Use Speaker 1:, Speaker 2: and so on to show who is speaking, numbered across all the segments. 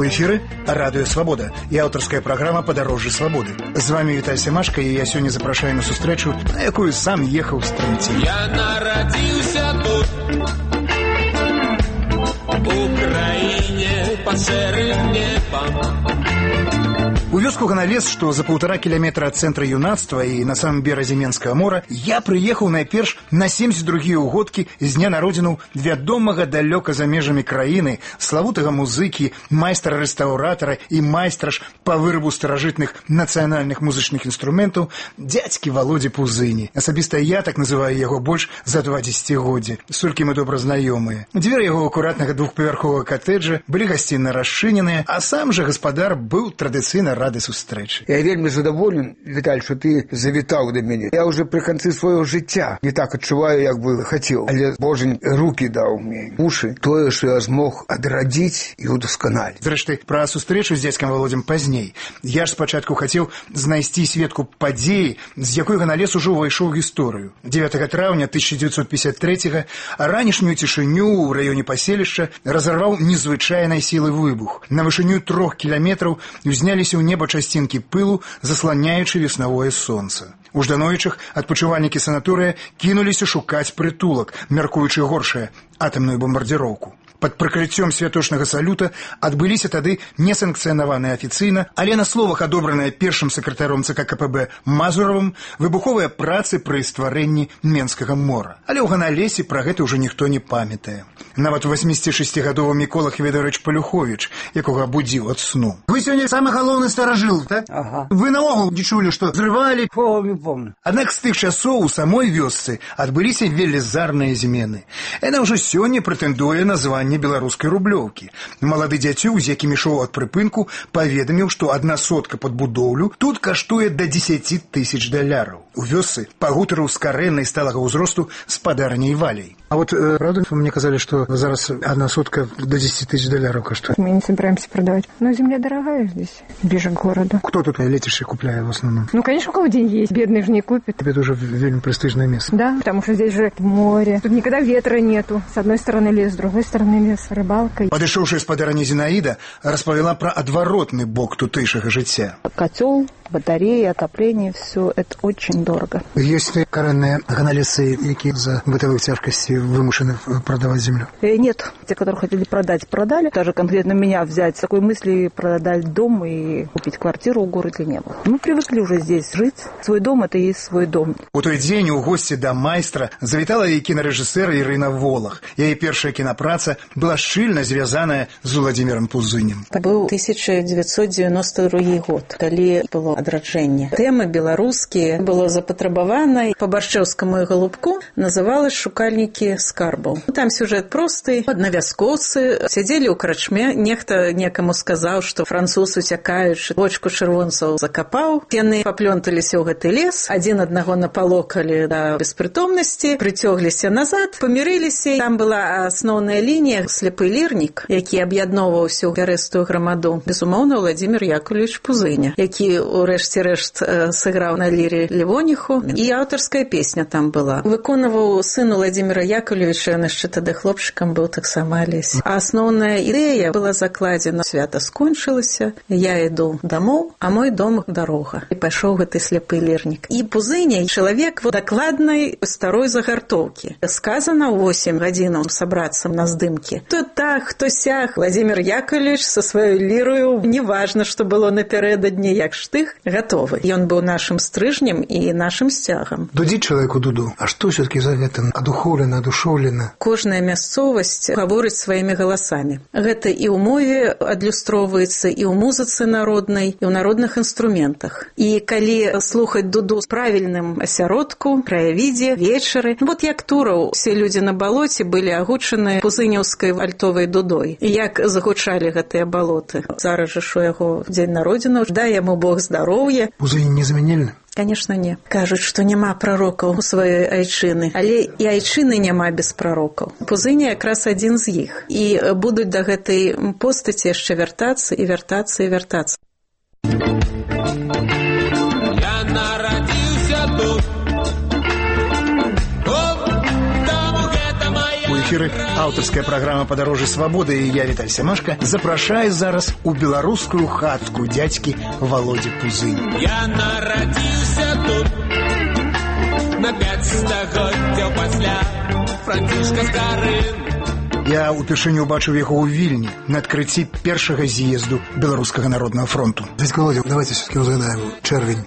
Speaker 1: эфіры радыё Свабода і аўтарская праграма «Падарожжы свабоды». З вами Віталь Семашка, і я сёння запрашаю на сустрэчу, на якую сам ехаў з Трэнціна.
Speaker 2: Я нарадзіўся тут, у краіне пад шэрым небам.
Speaker 1: У вёску Ганавес, што за 1,5 кіламетра ад цэнтра юнацтва і на самым беразе Менскага мора, я прыехаў найперш на 72-гі ўгодкі з дня народзінаў вядомага далёка за межамі краіны, славутага музыкі, майстра-рэстаўратара і майстра ж па вырабу старажытных нацыянальных музычных інструментаў дзядзькі Володзі Пузыні. Асабіста я так называю яго больш за 2 дзесяцігоддзі. Столькі мы добра знаёмыя. Дзверы яго акуратнага двухпавярховага катэджа былі гасцінна расчыненыя, а сам жа гаспадар быў традыцыйна рады сустрэчы.
Speaker 3: Я вельмі задаволен, Віталь, што ты завітаў да мяне. Я ўжо пры канцы свайго жыцця не так адчуваю, як бы хацеў. Але Божань рукі даў мне, вушы, тое, што я змог адрадзіць і удасканаліць.
Speaker 1: Зрэшты, пра сустрэчу з дзядзькам Володзем пазней. Я ж спачатку хацеў знайсці сведку падзеі, з якой Ганавес ужо ўвайшоў у гісторыю. 9 траўня 1953-го ранішнюю цішыню ў раёне паселішча разарваў незвычайнай сілы выбух. На вышыню 3 кіламетраў узняліся ў неба часцінкі пылу, засланяючы веснавое сонца. У Ждановічах адпачывальнікі санаторыя кінуліся шукаць прытулак, мяркуючы горшае – атамную бамбардзіроўку. Пад прыкрыццём святочнага салюта адбыліся тады несанкцыянаваныя афіцыйна, але на словах адобраныя першым сакратаром ЦК КПБ Мазуровым выбуховыя працы пры стварэнні Менскага мора. Але ў Ганавесе пра гэта ўжо ніхто не памятае. Нават 86-гадовы Мікола Хведорович Палюховіч, якога будзіў ад сну. Вы сёння самы галоўны старажыл, так?
Speaker 3: Ага.
Speaker 1: Вы наогул не чулі, што зрывалі?
Speaker 3: Помню.
Speaker 1: Аднак з тых часоў у самой вёсцы адбыліся велізарныя змены. Яна ўжо сёння прэтэндуе на званне беларускай рублёўкі. Малады дзяцюк, з якім ішоў ад прыпынку, паведаміў, што 1 сотка пад будоўлю тут каштуе да $10 000. У вёсцы пагутарыў з карэннай сталага ўзросту спадарняй Валяй. А вот, правда, мне казали, что зараз 1 сотка до $10 000 каштует?
Speaker 4: Мы не собираемся продавать. Но земля дорогая здесь, ближе к городу.
Speaker 1: Кто тут летящий купляет в основном?
Speaker 4: Ну, конечно, у кого деньги есть. Бедные же не купят.
Speaker 1: Это уже вельми престижное место.
Speaker 4: Да, потому что здесь же море. Тут никогда ветра нету. С одной стороны лес, с другой стороны лес, рыбалка.
Speaker 1: Падышоўшая спадарня Зинаида распавяла про адваротны бок тутэйшага жыцця.
Speaker 5: Котел, батареи, отопление, все это очень дорого.
Speaker 1: Есть ли карэнныя ганавесцы, якія за бытовых тяжкостей вымушены продавать землю?
Speaker 5: Нет. Те, которые хотели продать, продали. Даже конкретно меня взять с такой мысли продать дом и купить квартиру в городе не было. Мы привыкли уже здесь жить. Свой дом – это и есть свой дом.
Speaker 1: У той дзень у госці да майстра завітала і кінарэжысэр Ірына Волах. Яе першая кінапраца была шчыльна звязаная з Уладзімірам Пузынем.
Speaker 6: Это был 1992 год, калі было адраджэнне. Тэмы беларускія было запатрабавана. По Баршчэўскаму і Галубку называлось «Шукальнікі скарбаў». Там сюжет просты. На вяскоўцы сядзелі ў крачме. Нехта некаму сказаў, што француз, уцякаючы, бочку чырвонцаў закапаў. Яны паплёнталіся ў гэты лес. Адзін аднаго напалокалі да беспрытомнасці, прыцёгліся назад, памірыліся. Там была асноўная лінія сляпы лірнік, які аб'ядноўваў усю пярэстую грамаду. Безумоўна, Уладзімір Яковлевич Пузыня, які у рэшце рэшт сыграў на ліры Лівоніху. І аўтарская песня там была. Выконваў сын Уладзіміра Яковлевича, ён яшчэ тады хлопчыкам быў таксама Алесь. А асноўная ідэя была закладзена. Свята скончылася, я іду дамоў, а мой дом дарога. І пайшоў гэты сляпы лірнік. І Пузыня, чалавек дакладнай старой загартоўкі. Сказано ў 8 гадзінаў сабрацца на здымкі. То так, то сяк. Владимир Яковлевич со сваёй лірою, неважна, што было напярэдадні, як штых, гатовы. Ён быў нашым стрыжнем і нашым сцягам.
Speaker 1: Дудзіць чалавеку дуду. А што ўсё-такі за гэта адухоўлена, адушоўлена?
Speaker 6: Кожная мясцовасць гаворыць сваімі галасамі. Гэта і ў мове адлюстроўваецца, і ў музыцы народнай, і ў народных інструментах. І калі слухаць дуду з правільным асяродку, краявідзе, вечары, вот як Тураў, все людзі на балоце былі агучаны пузыняўскай альтовай дудой. І як загучалі гэтыя балоты. Зараз жа що яго дзень народзінаў, дай яму Бог здароўя.
Speaker 1: Пузыні незамянільны?
Speaker 6: Конечно, не. Кажуць, што няма прарокаў у сваёй айчыны, але і айчыны няма без прарокаў. Пузыня якраз адзін з іх. І будуць да гэтай постаці яшчэ вяртацца і вяртацца і вяртацца.
Speaker 2: Я нарадзіўся тут.
Speaker 1: эфіры аўтарская праграма «Падарожжа свабоды» і я, Віталь Сямашка, запрашаю зараз у беларускую хатку дзядзькі Володзі Пузыні.
Speaker 2: Я нарадзіўся тут на 5 стагоддзяў пасля Францішка Скарыны.
Speaker 1: Я упершыню убачыў яго ў Вільні на адкрыцці першага з'езду Беларускага народнага фронту.
Speaker 7: Дядька Володя, давайте все-таки узгадаем червень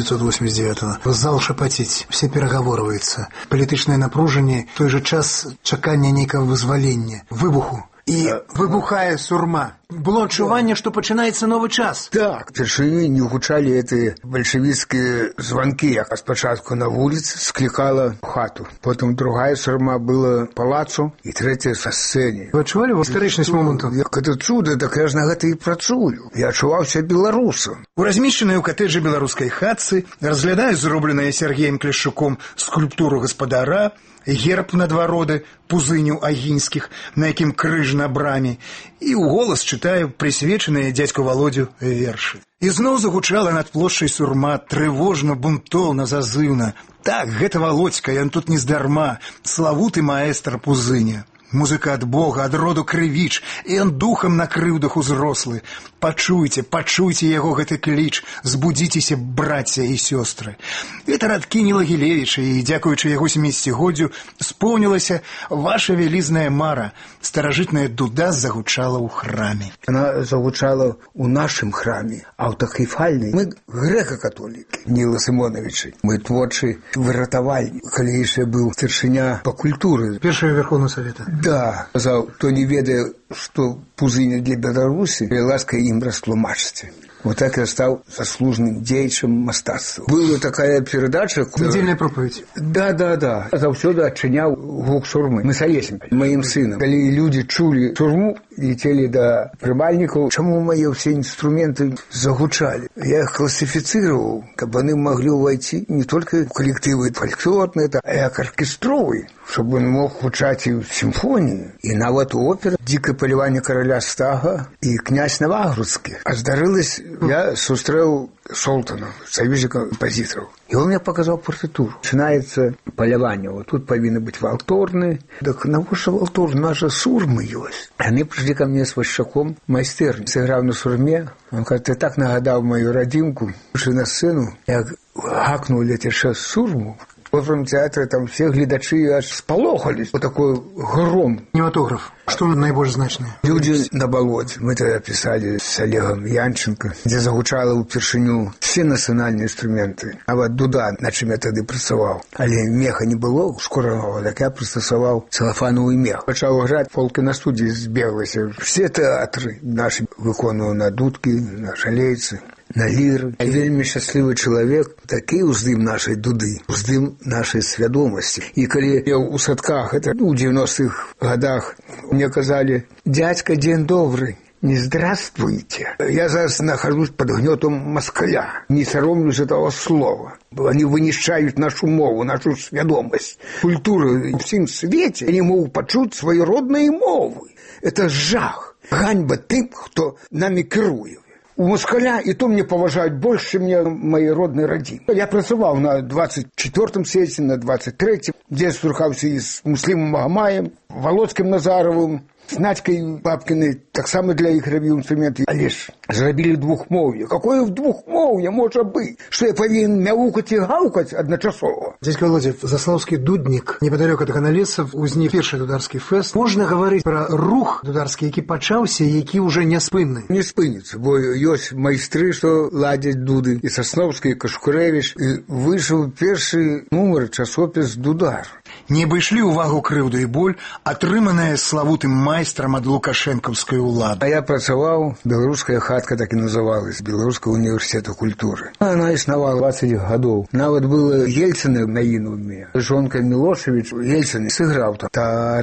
Speaker 7: 1989-го. Зал шапаціць, все перагаворваецца. Палітычнае напружанне, в той же час чакання нейкага вызвалення, выбуху. І выбухае сурма. Было адчуванне, што пачынаецца новы час.
Speaker 3: Так, впершыню не гучалі гэтыя бальшавіцкія званкі, як спачатку на вуліцы склікала хату. Потым другая сурма была палацу і трэцяя са сцэне.
Speaker 7: Вы адчувалі гістарычнасць моманту?
Speaker 3: Як гэта цуда, так я ж на гэта і працую. Я адчуваўся беларусам.
Speaker 1: У размешчанай у катэджы беларускай хатцы разглядаю зробленае Сергеем Клешуком скульптуру гаспадара, герб надвароды Пузыню Агінскіх, на якім крыж на браме, і ў голас чытаю прысвечаныя дзядзьку Володзю вершы. І зноў загучала над плошчай сурма, трывожна, бунтоўна, зазыўна. Так, гэта Володзька, ён тут нездарма, славуты маэстр Пузыня. Музыка ад Бога, ад роду крывіч, і ён духам на крыўдах узрослы. Пачуйце, пачуйце яго гэты кліч, збудзіцеся, брацья і сёстры. Гэта радкі Ніла Гілевіча, і, дзякуючы яго 70-годдзю, споўнілася ваша вялізная мара. Старажытная дуда загучала ў храме.
Speaker 3: Она загучала ў нашым храме, аўтакефальнай. Мы грэка-католікі, Ніла Сымоновичы. Мы творчы выратавальні. Калі яшчэ быў старшыня па культуры.
Speaker 7: Першага Верховного Совета.
Speaker 3: Да, казаў, хто не ведае, што Пузыня для Беларусі, ласка ім растлумачце. Вот так я стал заслуженным дзеячам мастацтва. Была такая передача...
Speaker 7: Недельная проповедь.
Speaker 3: Да. Заўсёды адчыняў гук сурмы. Мы салесем маім сынам. Калі людзі чулі сурму, летели до прымальнікаў, чаму мае ўсе інструменты загучалі? Я іх класіфіцыраваў, каб яны маглі ўвайці не толькі ў калектывы фальклорныя, а як аркестровы, чтобы он мог гучаць і ў сімфоніі, і нават у опера «Дзікае паляванне караля Стага» і «Князь Наваградскі». А здарылась, я сустрэў Солтана, союзника композиторов. И он мне показал партитуру. Начинается полявание. Вот тут повинны быть валторны. Так навошта валторны? У нас же сурмы есть. Они пришли ко мне с Ващаком майстерні. Сыграв на сурме. Он говорит, ты так нагадав мою родимку. Вышли на сцену. Я гакнул эти 6 сурму. Во Оперном театре там все глядачи аж сполохались. Вот такой гром.
Speaker 7: Кинематограф. Что наибольш значное?
Speaker 3: Люди на болоте. Мы тогда писали с Олегом Янченко, где загучало упершыню все национальные инструменты. А вот дуда, на чым я тогда працаваў. Але меха не было скоранога, так я прыстасаваў целофановый мех. Пачаў граць, полки на студии збеглася. Все театры наши выконваў на дудки, на жалейцы, на лиры. Я вельмі шчаслівы чалавек, такі ўздым нашай дуды, ўздым нашай свядомасці. І калі я ў садках, это у 90-х годах, мне казали, дядька, день добрый, не здравствуйте. Я зараз нахожусь под гнетом москаля, не соромлюсь этого слова. Они вынищают нашу мову, нашу свядомость, культуру в всем свете. Они могут почуть свои родные мовы. Это жах. Ганьба тым, кто нами кіруе. У москаля и то мне поважают больше, чем мне мои родные родины. Я працаваў на 24-м съезде, на 23-м, где струхаўся и с Муслимом Магомаем, Володским Назаровым, с Надькой Бабкиной, так само для их рабіў инструменты. Але ж зрабілі двухмоўе. Какое двухмоўе можа быць? Что я повинен мяукать и гаукать одночасово?
Speaker 7: Дядька Володя, Заслаўскі дуднік, неподалеку от Каналесов, узнік першы дударскі фэст. Можна гаварыць про рух дударскі, які пачаўся, які уже не спынны?
Speaker 3: Не спынится, бо ёсць майстры, что ладзяць дуды, и Сосновскі, и Кашкуревич, и выйшаў першы нумар часопіс «Дудар».
Speaker 1: Не абышлі ўвагу крыўду і боль, атрыманая славутым майстрам ад лукашэнкаўскай улады.
Speaker 3: А я працаваў, беларуская хатка так і называлась, Беларускага універсітету культуры. Она існавала 20 гадоў. Нават было Ельцина на інуме. Жонка Мілошевіч Ельцин сыграў там.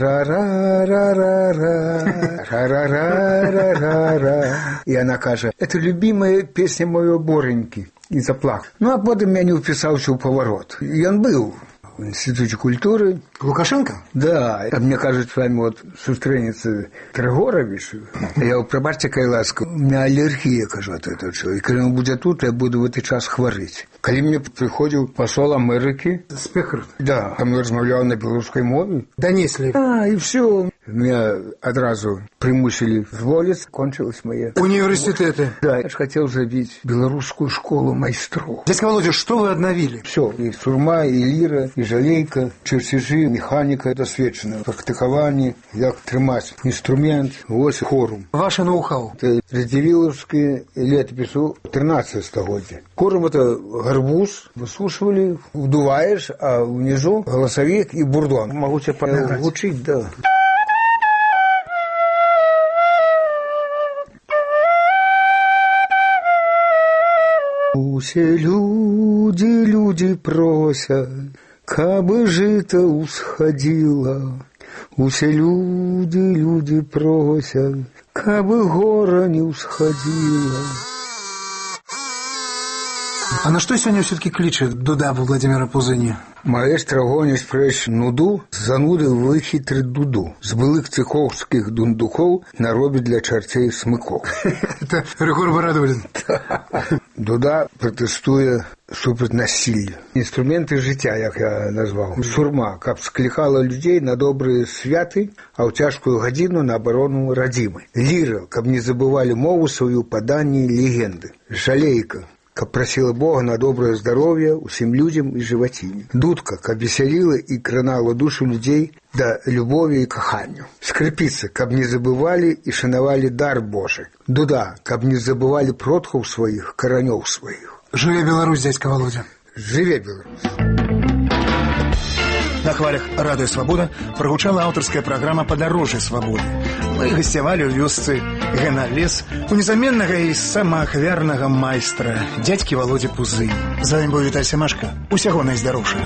Speaker 3: Та-ра-ра-ра-ра-ра-ра-ра-ра. И она кажа, это любимая песня моего Бореньки. И заплакал. Ну, а потом я не уписался у поворот. И он был в Институте культуры.
Speaker 1: Лукашенко?
Speaker 3: Да, а мне кажется, с вами вот сустренется Тригорович. Я говорю, пробачьте, какая ласка, у меня аллергия, кажу, от этого человека. Когда он будет тут, я буду в этот час хворить. Когда мне приходил посол Америки.
Speaker 1: Спекер?
Speaker 3: Да, там я размовлял на белорусской мове.
Speaker 1: Донесли.
Speaker 3: И все. Меня одразу примусили зволить, кончилось моє.
Speaker 1: Университеты.
Speaker 3: Да, я же хотел забить белорусскую школу майстров.
Speaker 1: Дядька Володя, что вы обновили?
Speaker 3: Все, и сурма, и лира, и жалейка, чертежи, механика досвідчена, практикование, як тримать инструмент, ось хорум.
Speaker 1: Ваше ноу-хау.
Speaker 3: Это Радзивилловские летопису 13 столетия. Хорум – это гарбуз, высушивали, вдуваешь, а внизу голосовик и бурдон. Могу тебя поучить, да. Усе люди просят, кабы жито усходило. Усе люди просят, кабы гора не усходила.
Speaker 1: А на что сегодня все-таки кличет Дуда Владимира Пузыни?
Speaker 3: Маэстро гонит прочь нуду, зануды выхитрит дуду. С былых цыковских дундуков наробит для чертей смыков.
Speaker 1: Это Ригор Барадулин.
Speaker 3: Дуда протестує супроть насилля. Інструменти життя, як я назвав. Сурма, каб скликала людей на добрые святы, а в тяжкую годину на оборону родимой. Лира, каб не забывали мову свою по дании легенды. Жалейка, каб просила Бога на доброе здоровье усім людям и животине. Дудка, каб веселила и кранала душу людей до любови и каханию. Скрипица, каб не забывали и шановали дар Божий. Дуда, каб не забывали продков своих, коронев своих.
Speaker 1: Живе Беларусь, дядька Володя.
Speaker 3: Живе Беларусь.
Speaker 1: На хвалях «Радыё Свабода» прогучала аўтарская праграма «Падарожжа свабоды». Мы гасцявалі ў вёсцы Генналес у незаменнага і самаахвярнага майстра дядькі Володзі Пузыні. З вамі быў Віталь Семашка. Усяго найздароўшага.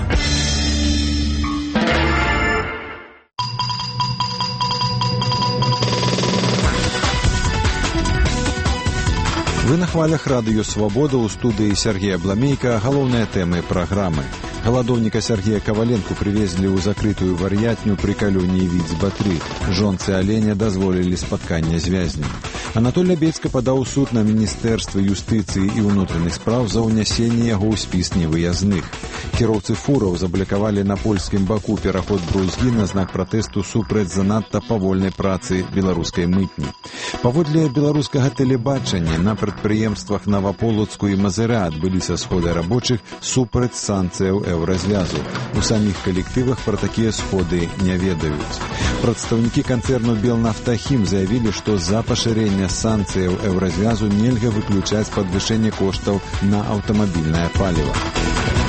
Speaker 8: Вы на хвалях «Радыё Свабода» ў студыі Сергея Бламейка. Галоўныя тэмы праграмы. Галадоўніка Сергея Каваленку привезли ў закрытую вар'ятню пры калёне Віць-Батры. Жонцы аленя дазволілі спатканне з вязнем. Анатоль Лябедзька падаў у суд на Міністэрства юстыцыі і ўнутраных спраў за ўнясенне яго ў спіс невыязных. Кіроўцы фураў заблакавалі на польскім баку пераход Брузгі на знак пратэсту супраць занадта павольнай працы беларускай мытні. Паводле беларускага тэлебачання на прадпрыемствах Наваполацку і Мазыра адбыліся сходы рабочых супраць санкцыяў Еўразвязу. У саміх калектывах пра такія сходы не ведаюць. Прадстаўнікі канцэрну Белнафтахім заявілі, што з-за пашырення санкцыяў Еўразвязу нельга выключаць падвышэнне коштаў на аўтамабільнае паліва.